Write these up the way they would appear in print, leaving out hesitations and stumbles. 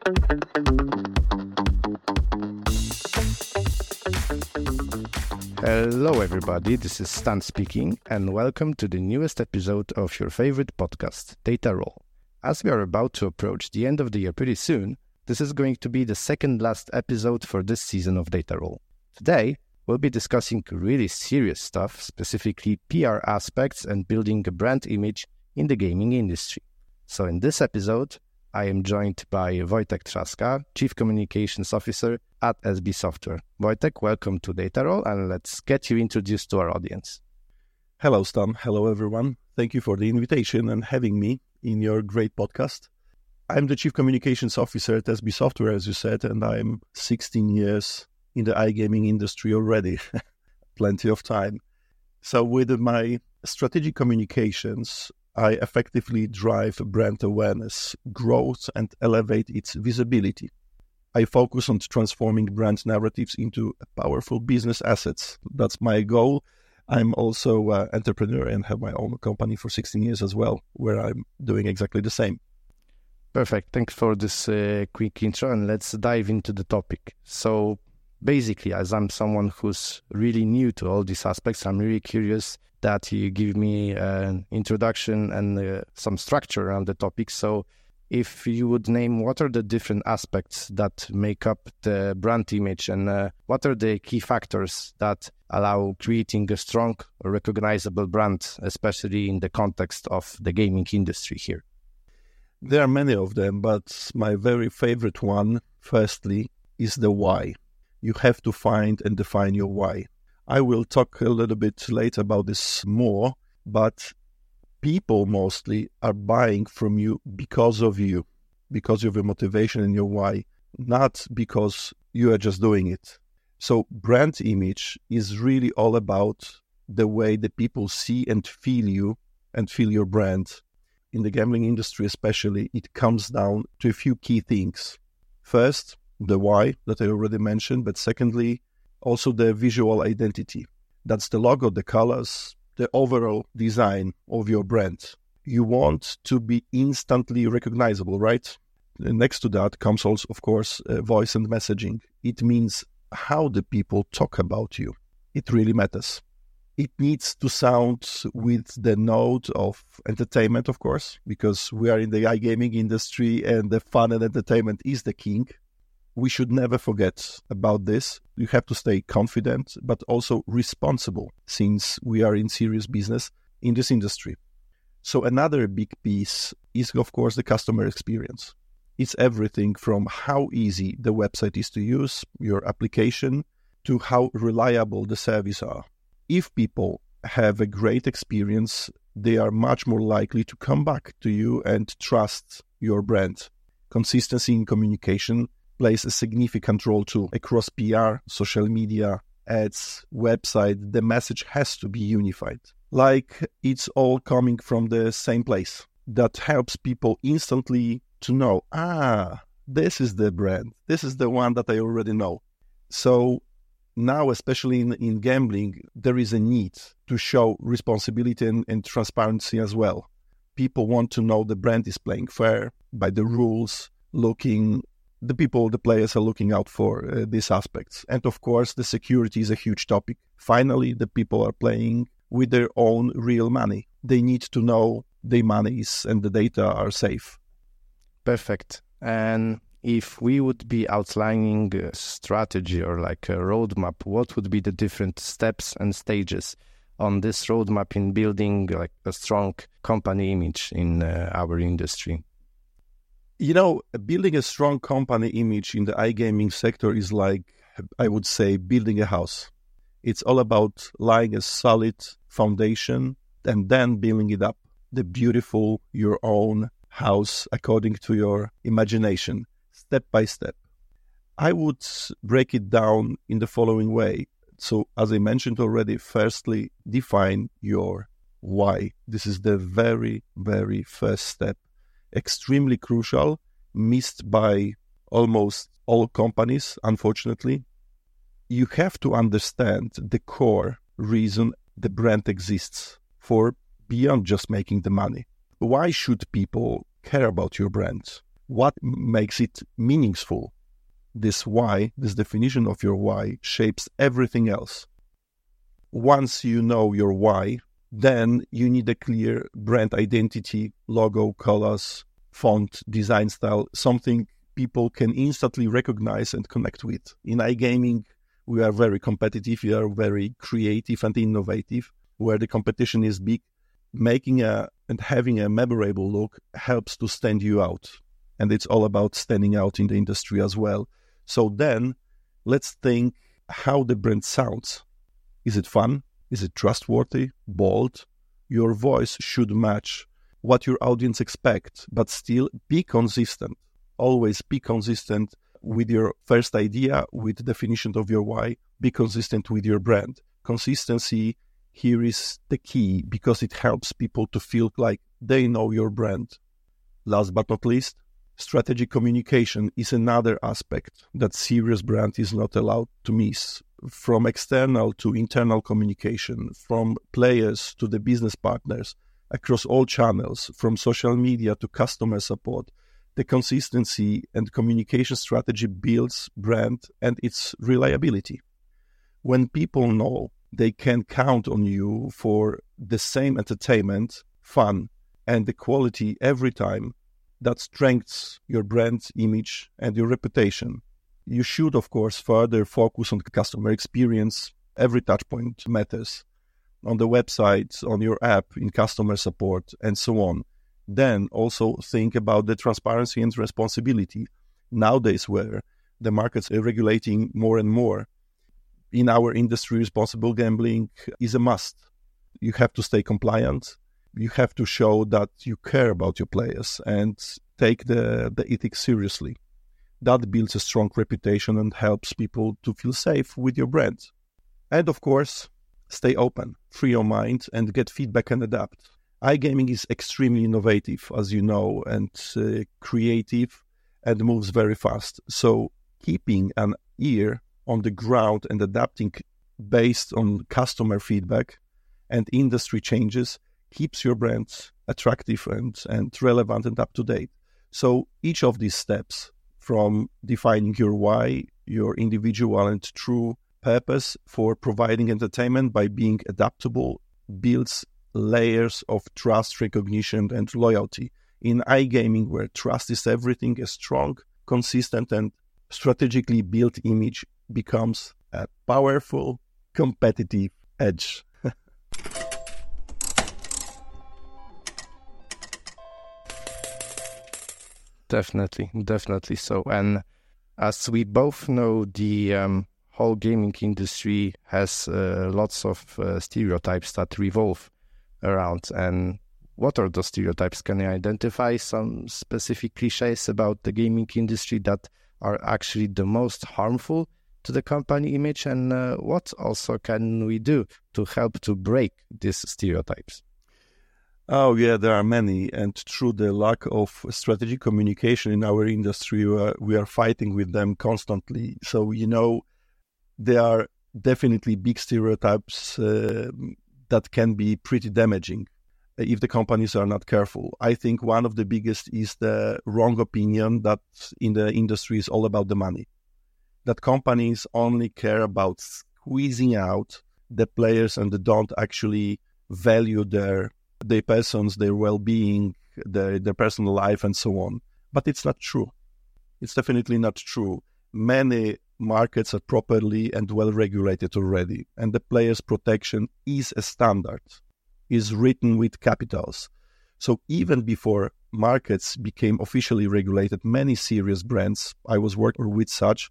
Hello everybody, this is Stan speaking, and welcome to the newest episode of your favorite podcast, Data Roll. As we are about to approach the end of the year pretty soon, this is going to be the second last episode for this season of Data Roll. Today, we'll be discussing really serious stuff, specifically PR aspects and building a brand image in the gaming industry. So in this episode, I am joined by Wojtek Trzaska, Chief Communications Officer at SB Software. Wojtek, welcome to Data Roll, and let's get you introduced to our audience. Hello, Stan. Hello, everyone. Thank you for the invitation and having me in your great podcast. I'm the Chief Communications Officer at SB Software, as you said, and I'm 16 years in the iGaming industry already. Plenty of time. So with my strategic communications, I effectively drive brand awareness, growth, and elevate its visibility. I focus on transforming brand narratives into powerful business assets. That's my goal. I'm also an entrepreneur and have my own company for 16 years as well, where I'm doing exactly the same. Perfect. Thanks for this quick intro, and let's dive into the topic. So basically, as I'm someone who's really new to all these aspects, I'm really curious that you give me an introduction and some structure around the topic. So if you would name what are the different aspects that make up the brand image and what are the key factors that allow creating a strong, recognizable brand, especially in the context of the gaming industry here? There are many of them, but my very favorite one, firstly, is the why. You have to find and define your why. I will talk a little bit later about this more, but people mostly are buying from you because of your motivation and your why, not because you are just doing it. So brand image is really all about the way the people see and feel you and feel your brand. In the gambling industry especially, it comes down to a few key things. First, the why that I already mentioned, but secondly, also the visual identity. That's the logo, the colors, the overall design of your brand. You want to be instantly recognizable, right? And next to that comes also, of course, voice and messaging. It means how the people talk about you. It really matters. It needs to sound with the note of entertainment, of course, because we are in the iGaming industry and the fun and entertainment is the king. We should never forget about this. You have to stay confident, but also responsible, since we are in serious business in this industry. So another big piece is, of course, the customer experience. It's everything from how easy the website is to use, your application, to how reliable the service are. If people have a great experience, they are much more likely to come back to you and trust your brand. Consistency in communication plays a significant role too. Across PR, social media, ads, website, the message has to be unified. Like it's all coming from the same place. That helps people instantly to know, this is the brand. This is the one that I already know. So now, especially in gambling, there is a need to show responsibility and transparency as well. People want to know the brand is playing fair by the rules, the players are looking out for these aspects. And of course, the security is a huge topic. Finally, the people are playing with their own real money. They need to know their monies and the data are safe. Perfect. And if we would be outlining a strategy or like a roadmap, what would be the different steps and stages on this roadmap in building like a strong company image in our industry? You know, building a strong company image in the iGaming sector is like, I would say, building a house. It's all about laying a solid foundation and then building it up. The beautiful, your own house according to your imagination, step by step. I would break it down in the following way. So, as I mentioned already, firstly, define your why. This is the very, very first step. Extremely crucial, missed by almost all companies, unfortunately. You have to understand the core reason the brand exists for beyond just making the money. Why should people care about your brand? What makes it meaningful? This why, this definition of your why, shapes everything else. Once you know your why, then you need a clear brand identity, logo, colors, font, design style, something people can instantly recognize and connect with. In iGaming, we are very competitive, we are very creative and innovative, where the competition is big. Making and having a memorable look helps to stand you out. And it's all about standing out in the industry as well. So then, let's think how the brand sounds. Is it fun? Is it trustworthy? Bold? Your voice should match what your audience expects, but still be consistent. Always be consistent with your first idea, with the definition of your why. Be consistent with your brand. Consistency here is the key because it helps people to feel like they know your brand. Last but not least, strategic communication is another aspect that serious brand is not allowed to miss. From external to internal communication, from players to the business partners, across all channels, from social media to customer support, the consistency and communication strategy builds brand and its reliability. When people know they can count on you for the same entertainment, fun, and the quality every time, that strengthens your brand image and your reputation. You should, of course, further focus on customer experience. Every touch point matters. On the website, on your app, in customer support, and so on. Then also think about the transparency and responsibility. Nowadays, where the markets are regulating more and more, in our industry, responsible gambling is a must. You have to stay compliant. You have to show that you care about your players and take the ethics seriously. That builds a strong reputation and helps people to feel safe with your brand. And of course, stay open, free your mind, and get feedback and adapt. iGaming is extremely innovative, as you know, and creative, and moves very fast. So keeping an ear on the ground and adapting based on customer feedback and industry changes keeps your brand attractive and relevant and up to date. So each of these steps, from defining your why, your individual and true purpose for providing entertainment by being adaptable, builds layers of trust, recognition, and loyalty. In iGaming, where trust is everything, a strong, consistent, and strategically built image becomes a powerful, competitive edge. Definitely so. And as we both know, the whole gaming industry has lots of stereotypes that revolve around. And what are those stereotypes? Can you identify some specific cliches about the gaming industry that are actually the most harmful to the company image? And what also can we do to help to break these stereotypes? Oh, yeah, there are many. And through the lack of strategic communication in our industry, we are fighting with them constantly. So, there are definitely big stereotypes that can be pretty damaging if the companies are not careful. I think one of the biggest is the wrong opinion that in the industry is all about the money. That companies only care about squeezing out the players and they don't actually value their persons, their well-being, their personal life, and so on. But it's not true. It's definitely not true. Many markets are properly and well-regulated already, and the players' protection is a standard, is written with capitals. So even before markets became officially regulated, many serious brands, I was working with such,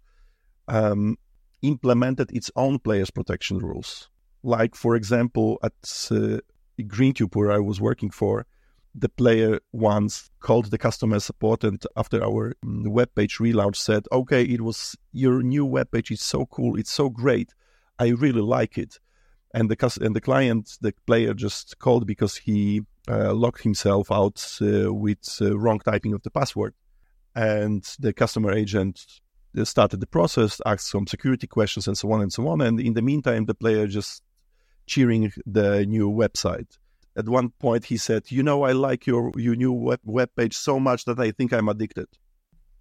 implemented its own players' protection rules. Like, for example, at GreenTube, where I was working for, the player once called the customer support, and after our webpage relaunch said, okay, your new webpage is so cool, it's so great, I really like it. And the player just called because he locked himself out with wrong typing of the password. And the customer agent started the process, asked some security questions and so on and so on. And in the meantime, the player just cheering the new website. At one point, he said, I like your new web page so much that I think I'm addicted.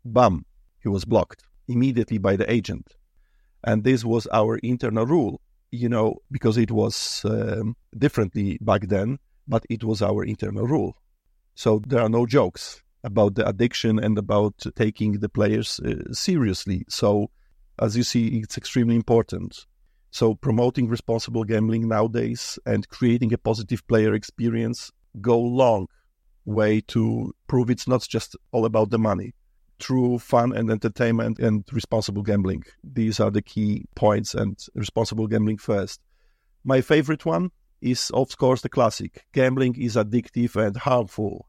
bam, he was blocked immediately by the agent. And this was our internal rule, because it was differently back then, but it was our internal rule. So there are no jokes about the addiction and about taking the players seriously. So as you see, it's extremely important. So promoting responsible gambling nowadays and creating a positive player experience go long way to prove it's not just all about the money. True fun and entertainment and responsible gambling. These are the key points, and responsible gambling first. My favorite one is, of course, the classic. Gambling is addictive and harmful.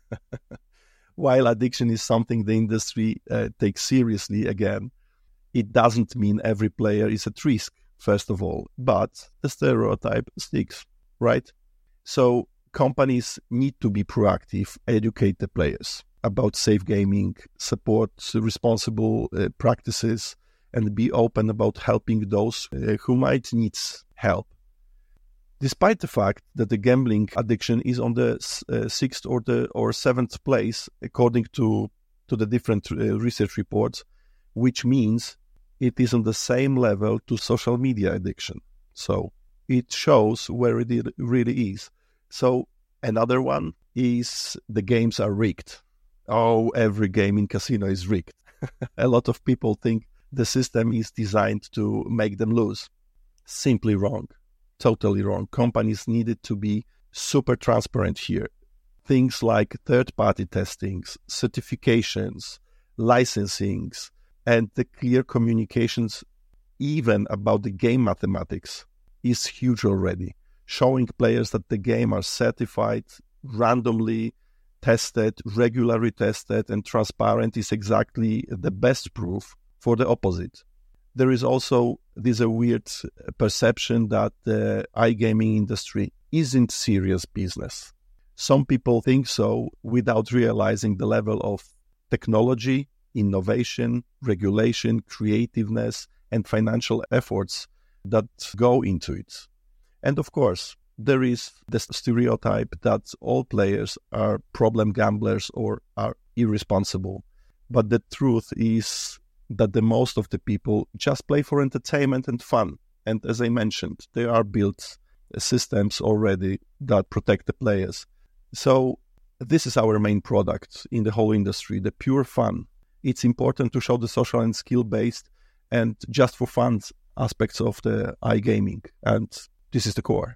While addiction is something the industry takes seriously, again, it doesn't mean every player is at risk, first of all, but the stereotype sticks, right? So companies need to be proactive, educate the players about safe gaming, support responsible practices, and be open about helping those who might need help. Despite the fact that the gambling addiction is on the sixth or seventh place, according to the different research reports, which means it is on the same level to social media addiction. So it shows where it really is. So another one is the games are rigged. Oh, every game in casino is rigged. A lot of people think the system is designed to make them lose. Simply wrong. Totally wrong. Companies needed to be super transparent here. Things like third-party testings, certifications, licensings, and the clear communications even about the game mathematics is huge already. Showing players that the game are certified, randomly tested, regularly tested, and transparent is exactly the best proof for the opposite. There is also this weird perception that the iGaming industry isn't serious business. Some people think so without realizing the level of technology, innovation, regulation, creativeness, and financial efforts that go into it. And of course, there is the stereotype that all players are problem gamblers or are irresponsible. But the truth is that the most of the people just play for entertainment and fun. And as I mentioned, there are built systems already that protect the players. So this is our main product in the whole industry, the pure fun. It's important to show the social and skill-based and just for fun aspects of the iGaming. And this is the core.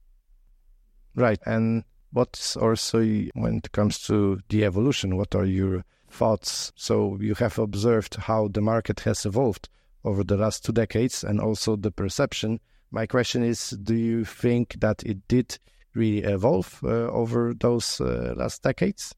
Right. And what's also, when it comes to the evolution, what are your thoughts? So you have observed how the market has evolved over the last 2 decades and also the perception. My question is, do you think that it did really evolve over those last decades?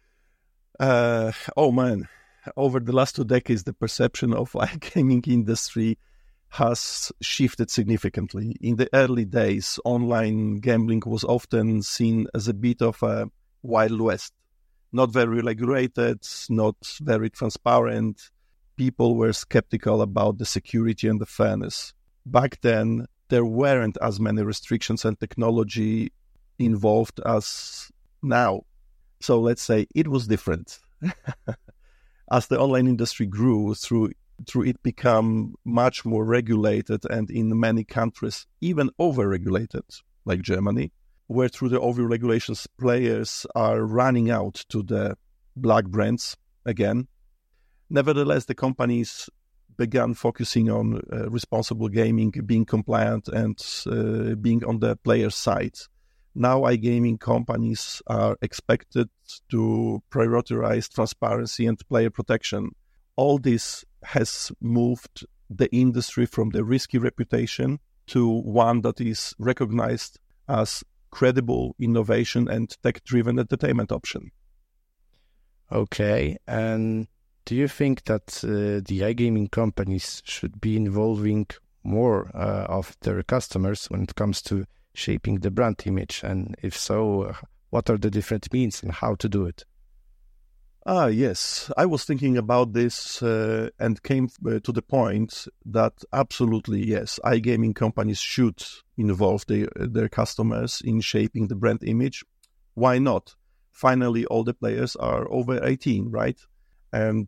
Oh man, over the last 2 decades, the perception of iGaming industry has shifted significantly. In the early days, online gambling was often seen as a bit of a Wild West. Not very regulated, not very transparent. People were skeptical about the security and the fairness. Back then, there weren't as many restrictions and technology involved as now. So let's say it was different. As the online industry grew, through it became much more regulated, and in many countries, even over-regulated, like Germany, where through the over-regulations, players are running out to the black brands again. Nevertheless, the companies began focusing on responsible gaming, being compliant, and being on the player side. Now, iGaming companies are expected to prioritize transparency and player protection. All this has moved the industry from the risky reputation to one that is recognized as credible innovation and tech-driven entertainment option. Okay, and do you think that the iGaming companies should be involving more of their customers when it comes to shaping the brand image? And if so, what are the different means and how to do it? Yes. I was thinking about this and came to the point that absolutely, yes, iGaming companies should involve their customers in shaping the brand image. Why not? Finally, all the players are over 18, right? And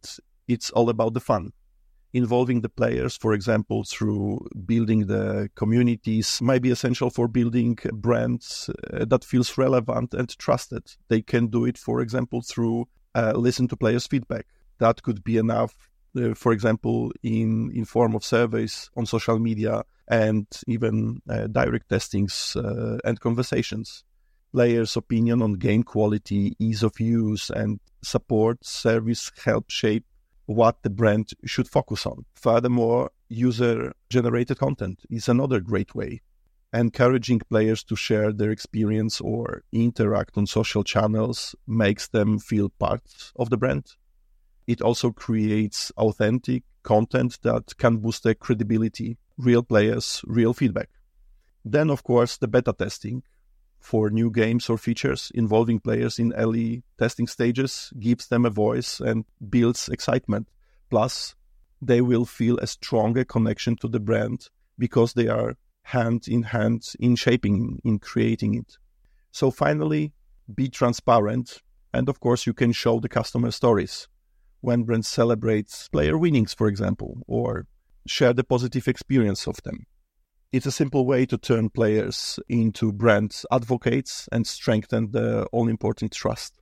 it's all about the fun. Involving the players, for example, through building the communities, might be essential for building brands that feels relevant and trusted. They can do it, for example, through listen to players' feedback. That could be enough, for example, in form of surveys on social media and even direct testings and conversations. Players' opinion on game quality, ease of use, and support service help shape what the brand should focus on. Furthermore, user-generated content is another great way. Encouraging players to share their experience or interact on social channels makes them feel part of the brand. It also creates authentic content that can boost their credibility, real players, real feedback. Then, of course, the beta testing for new games or features involving players in early testing stages gives them a voice and builds excitement. Plus, they will feel a stronger connection to the brand because they are hand in hand in shaping, in creating it. So finally, be transparent. And of course, you can show the customer stories when brands celebrate player winnings, for example, or share the positive experience of them. It's a simple way to turn players into brand advocates and strengthen the all-important trust.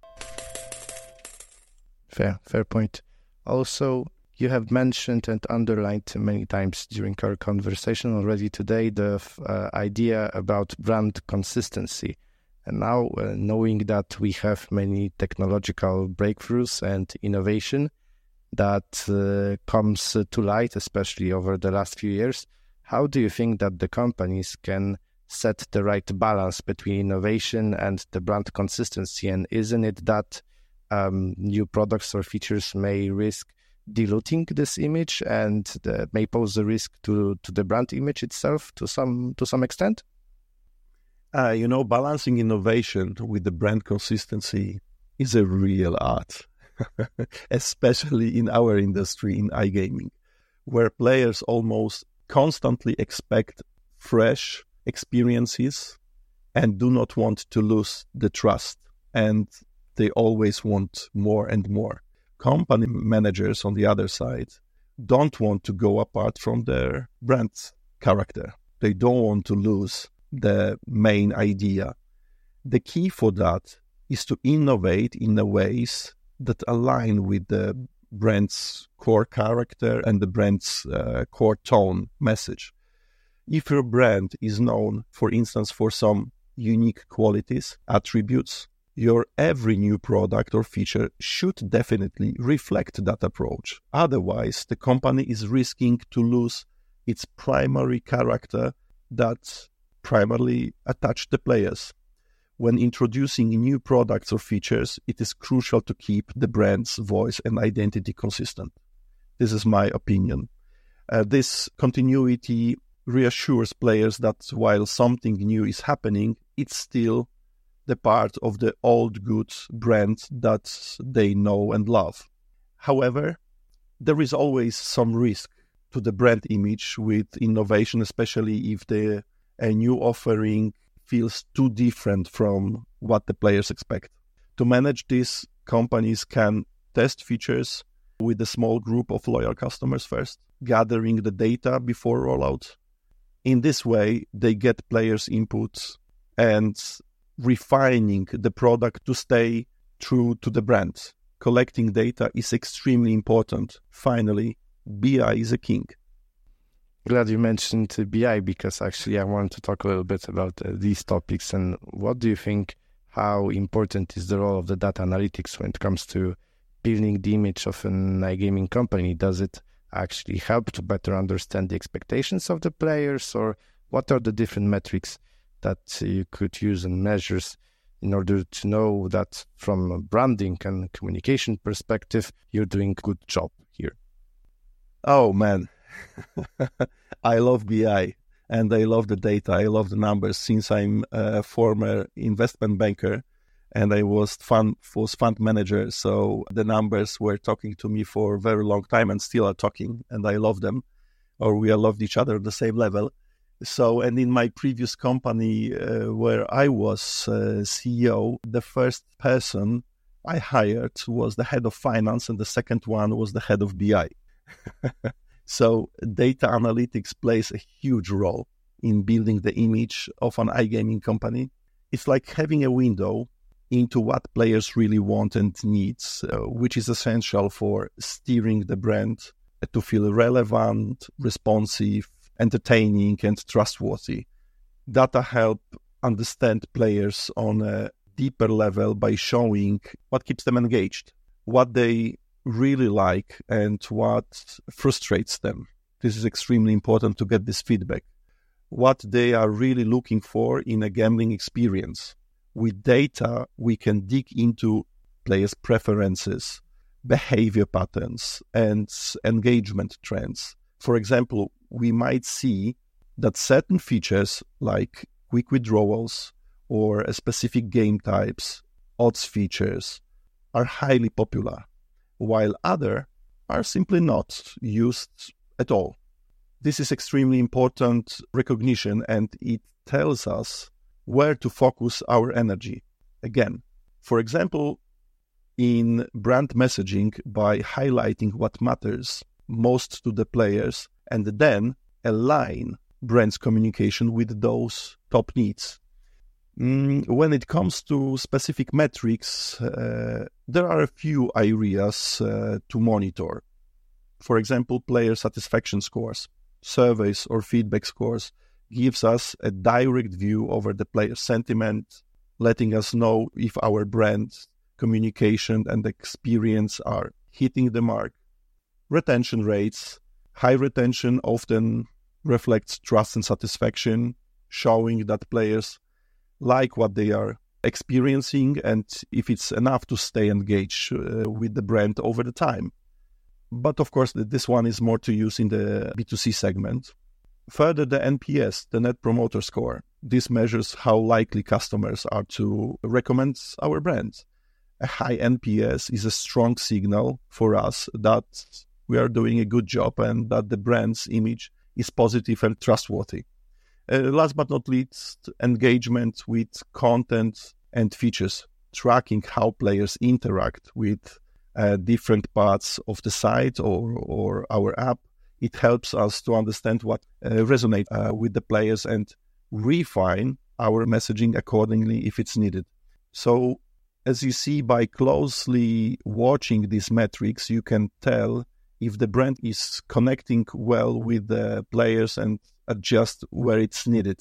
Fair point. Also, you have mentioned and underlined many times during our conversation already today the idea about brand consistency. And now, knowing that we have many technological breakthroughs and innovation that comes to light, especially over the last few years, how do you think that the companies can set the right balance between innovation and the brand consistency? And isn't it that new products or features may risk diluting this image and may pose a risk to the brand image itself to some extent? Balancing innovation with the brand consistency is a real art, especially in our industry, in iGaming, where players almost constantly expect fresh experiences and do not want to lose the trust, and they always want more and more. Company managers, on the other side, don't want to go apart from their brand character. They don't want to lose the main idea. The key for that is to innovate in the ways that align with the brand's core character and the brand's core tone message. If your brand is known, for instance, for some unique qualities, attributes, your every new product or feature should definitely reflect that approach. Otherwise, the company is risking to lose its primary character that primarily attached to players. When introducing new products or features, it is crucial to keep the brand's voice and identity consistent. This is my opinion. This continuity reassures players that while something new is happening, it's still the part of the old good brand that they know and love. However, there is always some risk to the brand image with innovation, especially if a new offering feels too different from what the players expect. To manage this, companies can test features with a small group of loyal customers first, gathering the data before rollout. In this way, they get players' inputs and refining the product to stay true to the brand. Collecting data is extremely important. Finally, BI is a king. Glad you mentioned BI, because actually I want to talk a little bit about these topics. And what do you think, how important is the role of the data analytics when it comes to building the image of an iGaming company? Does it actually help to better understand the expectations of the players, or what are the different metrics that you could use and measures in order to know that from a branding and communication perspective, you're doing a good job here? Oh, man. I love BI and I love the data. I love the numbers since I'm a former investment banker and I was fund manager. So the numbers were talking to me for a very long time and still are talking, and I love them, or we loved each other at the same level. So, and in my previous company where I was CEO, the first person I hired was the head of finance, and the second one was the head of BI. So data analytics plays a huge role in building the image of an iGaming company. It's like having a window into what players really want and need, which is essential for steering the brand to feel relevant, responsive, entertaining, and trustworthy. Data help understand players on a deeper level by showing what keeps them engaged, what they really like, and what frustrates them. This is extremely important to get this feedback. What they are really looking for in a gambling experience. With data, we can dig into players' preferences, behavior patterns, and engagement trends. For example, we might see that certain features like quick withdrawals or a specific game types, odds features, are highly popular, while others are simply not used at all. This is extremely important recognition, and it tells us where to focus our energy. Again, for example, in brand messaging, by highlighting what matters most to the players and then align brand's communication with those top needs. When it comes to specific metrics, there are a few areas to monitor. For example, player satisfaction scores, surveys or feedback scores gives us a direct view over the player sentiment, letting us know if our brand communication and experience are hitting the mark. Retention rates. High retention often reflects trust and satisfaction, showing that players like what they are experiencing and if it's enough to stay engaged with the brand over the time. But of course, this one is more to use in the B2C segment. Further, the NPS, the Net Promoter Score. This measures how likely customers are to recommend our brand. A high NPS is a strong signal for us that we are doing a good job and that the brand's image is positive and trustworthy. Last but not least, engagement with content and features, tracking how players interact with different parts of the site or our app. It helps us to understand what resonates with the players and refine our messaging accordingly if it's needed. So, as you see, by closely watching these metrics, you can tell if the brand is connecting well with the players and adjust where it's needed.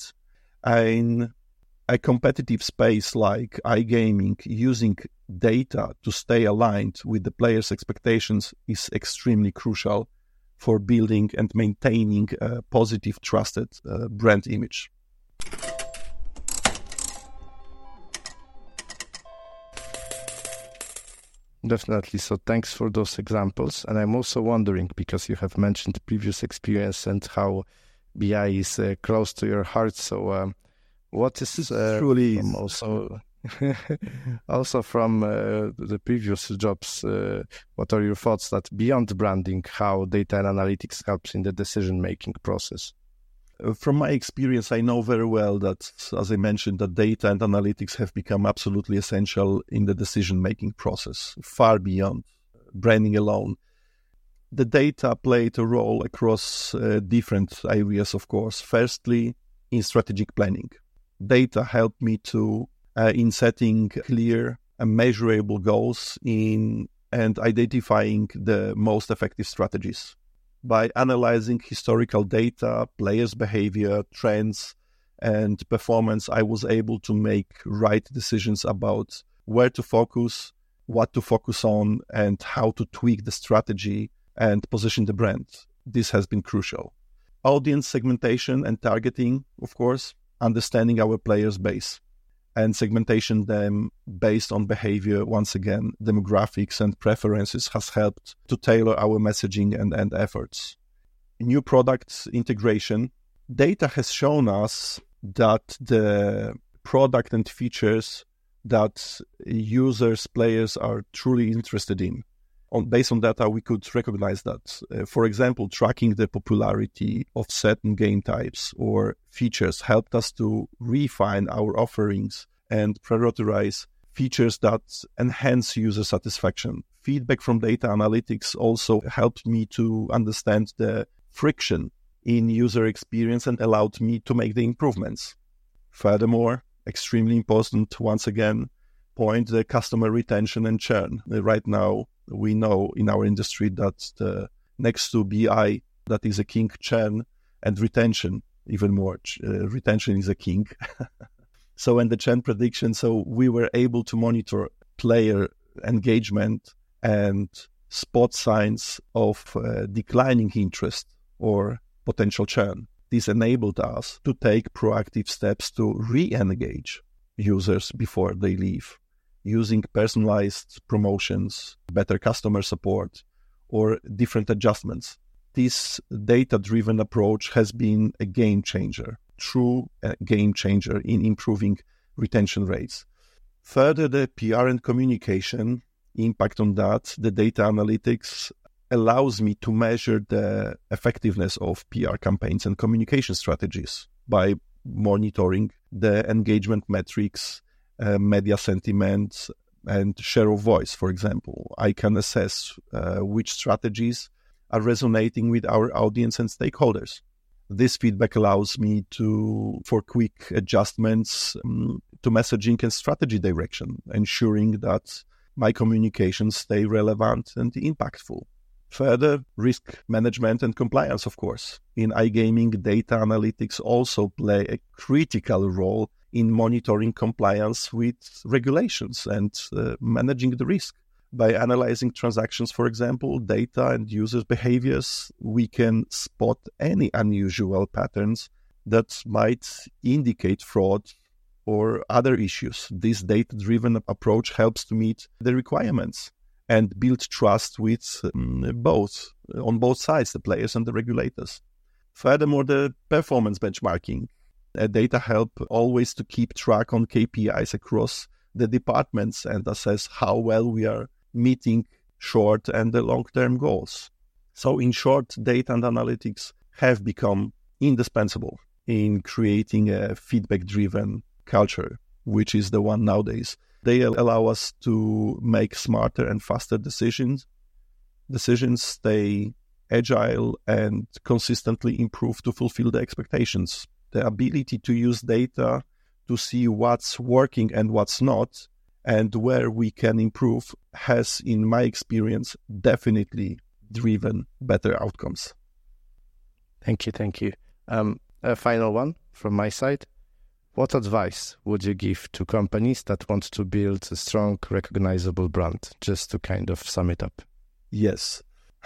In a competitive space like iGaming, using data to stay aligned with the players' expectations is extremely crucial for building and maintaining a positive, trusted brand image. Definitely. So thanks for those examples. And I'm also wondering, because you have mentioned previous experience and how BI is close to your heart. So what is truly also from the previous jobs, what are your thoughts that beyond branding, how data and analytics helps in the decision-making process? From my experience, I know very well that, as I mentioned, that data and analytics have become absolutely essential in the decision-making process, far beyond branding alone. The data played a role across different areas, of course. Firstly, in strategic planning. Data helped me in setting clear and measurable goals and identifying the most effective strategies. By analyzing historical data, players' behavior, trends, and performance, I was able to make right decisions about where to focus, what to focus on, and how to tweak the strategy and position the brand. This has been crucial. Audience segmentation and targeting, of course, understanding our players' base and segmentation them based on behavior, once again, demographics and preferences has helped to tailor our messaging and efforts. New product integration. Data has shown us that the product and features that users, players are truly interested in. Based on data, we could recognize that. For example, tracking the popularity of certain game types or features helped us to refine our offerings and prioritize features that enhance user satisfaction. Feedback from data analytics also helped me to understand the friction in user experience and allowed me to make the improvements. Furthermore, extremely important, once again, point, the customer retention and churn. Right now, we know in our industry that next to BI, that is a king, churn and retention, even more. Retention is a king. So, and the churn prediction, so we were able to monitor player engagement and spot signs of declining interest or potential churn. This enabled us to take proactive steps to re-engage users before they leave, using personalized promotions, better customer support, or different adjustments. This data-driven approach has been a game changer, true game changer in improving retention rates. Further, the PR and communication impact on that, the data analytics allows me to measure the effectiveness of PR campaigns and communication strategies by monitoring the engagement metrics, media sentiment, and share of voice, for example. I can assess which strategies are resonating with our audience and stakeholders. This feedback allows me for quick adjustments to messaging and strategy direction, ensuring that my communications stay relevant and impactful. Further, risk management and compliance, of course. In iGaming, data analytics also play a critical role in monitoring compliance with regulations and managing the risk. By analyzing transactions, for example, data and users' behaviors, we can spot any unusual patterns that might indicate fraud or other issues. This data-driven approach helps to meet the requirements and build trust with on both sides, the players and the regulators. Furthermore, the performance benchmarking. Data help always to keep track on KPIs across the departments and assess how well we are meeting short and the long-term goals. So in short, data and analytics have become indispensable in creating a feedback-driven culture, which is the one nowadays. They allow us to make smarter and faster decisions, stay agile, and consistently improve to fulfill the expectations. The ability to use data to see what's working and what's not, and where we can improve, has, in my experience, definitely driven better outcomes. Thank you. A final one from my side. What advice would you give to companies that want to build a strong, recognizable brand, just to kind of sum it up? Yes.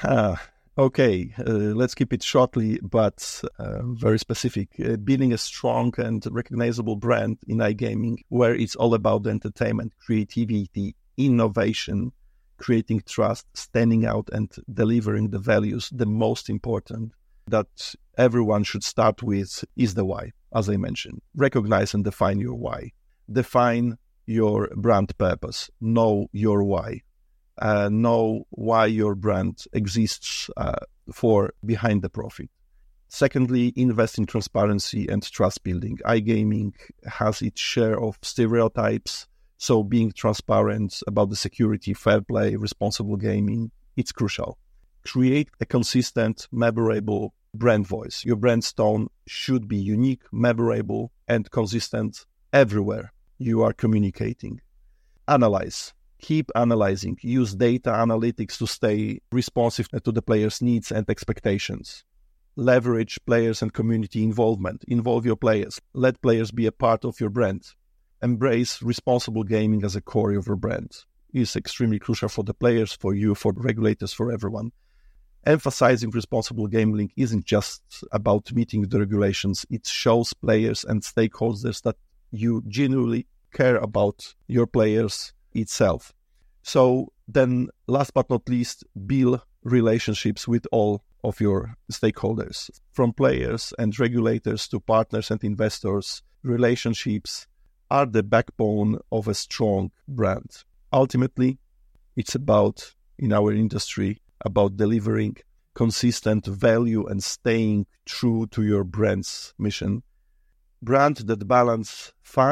Okay, let's keep it shortly, but very specific. Building a strong and recognizable brand in iGaming, where it's all about entertainment, creativity, innovation, creating trust, standing out, and delivering the values. The most important that everyone should start with is the why, as I mentioned. Recognize and define your why. Define your brand purpose. Know your why. Know why your brand exists for behind the profit. Secondly, invest in transparency and trust building. iGaming has its share of stereotypes, so being transparent about the security, fair play, responsible gaming, it's crucial. Create a consistent, memorable brand voice. Your brand tone should be unique, memorable, and consistent everywhere you are communicating. Analyze. Keep analyzing. Use data analytics to stay responsive to the players' needs and expectations. Leverage players and community involvement. Involve your players. Let players be a part of your brand. Embrace responsible gaming as a core of your brand. It's extremely crucial for the players, for you, for the regulators, for everyone. Emphasizing responsible gambling isn't just about meeting the regulations. It shows players and stakeholders that you genuinely care about your players itself. So then, last but not least, build relationships with all of your stakeholders, from players and regulators to partners and investors. Relationships are the backbone of a strong brand. Ultimately, it's about, in our industry, about delivering consistent value and staying true to your brand's mission. Brand that balance fun,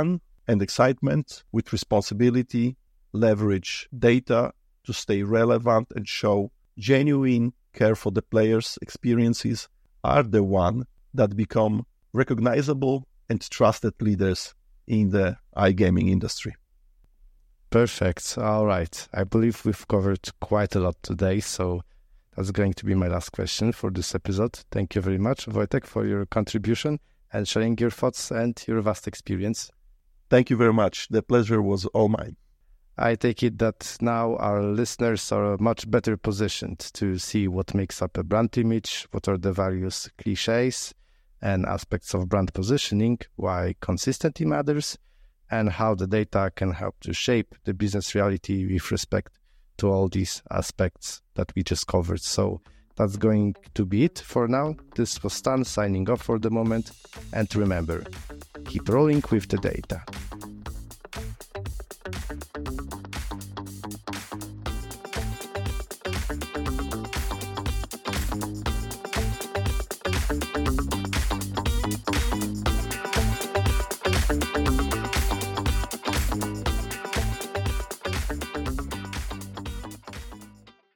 and excitement with responsibility, leverage data to stay relevant and show genuine care for the players' experiences are the one that become recognizable and trusted leaders in the iGaming industry. Perfect. All right. I believe we've covered quite a lot today, so that's going to be my last question for this episode. Thank you very much, Wojtek, for your contribution and sharing your thoughts and your vast experience. Thank you very much. The pleasure was all mine. I take it that now our listeners are much better positioned to see what makes up a brand image, what are the various cliches and aspects of brand positioning, why consistency matters, and how the data can help to shape the business reality with respect to all these aspects that we just covered. So that's going to be it for now. This was Stan signing off for the moment. And remember, keep rolling with the data.